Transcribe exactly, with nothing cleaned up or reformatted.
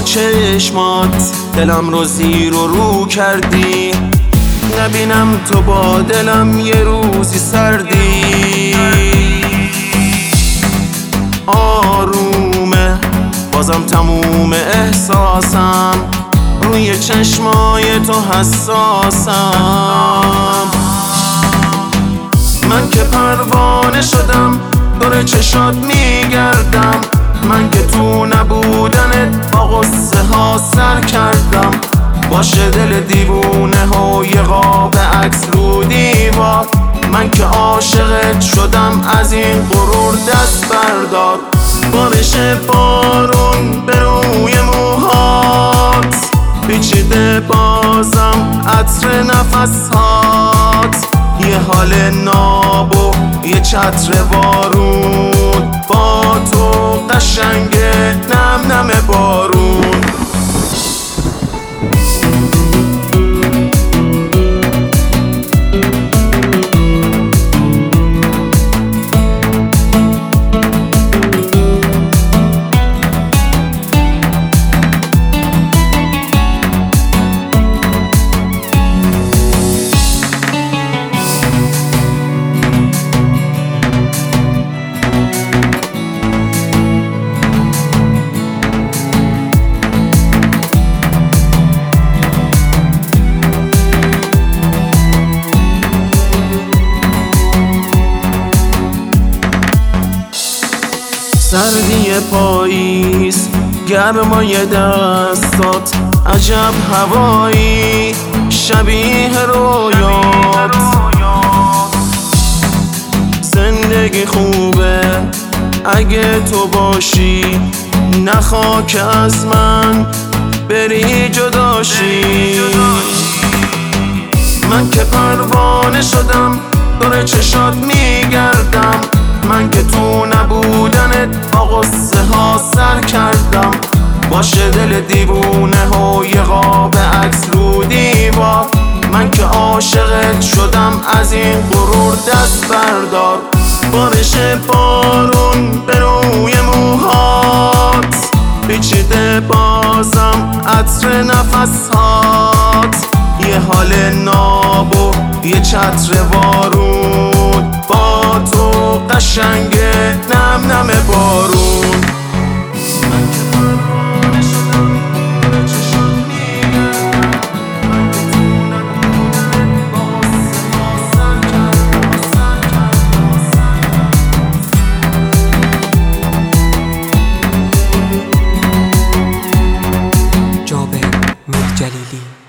با چشمات دلم رو زیر و رو کردی، نبینم تو با دلم یه روزی سردی. آرومه بازم تموم احساسم، روی چشمای تو حساسم. من که پروانه شدم دور چشات میگردم، من که تو نبودنت با غصه ها سر کردم. باشه دل دیوونه ها یه قاب عکس رو دیوار، من که عاشقت شدم از این غرور دست بردار. بارش بارون به روی موهات پیچیده بازم عطر نفسات، یه حال ناب و یه چتر بارون، با تو قشنگه نم نم بارون. سردی پاییز گرمای دستات، عجب هوایی شبیه رویات. زندگی خوبه اگه تو باشی، نخوا که از من بری جداشی. من که پروانه شدم دور چشات میگردم، من که تو نبودنت با غصه ها سر کردم. باشه دل دیوونه ها یه قاب عکس رو دیوار، من که عاشقت شدم از این غرور دست بردار. بارش بارون به روی موهات پیچیده بازم عطر نفسات، یه حال ناب و یه چتر بارون، با تو قشنگه نم نم بارون. من که پروانه شدم دور چشات میگردم، من که تو نبودنت با غصه ها سر کردم، سر کردم، سر کردم. جابر میرجلیلی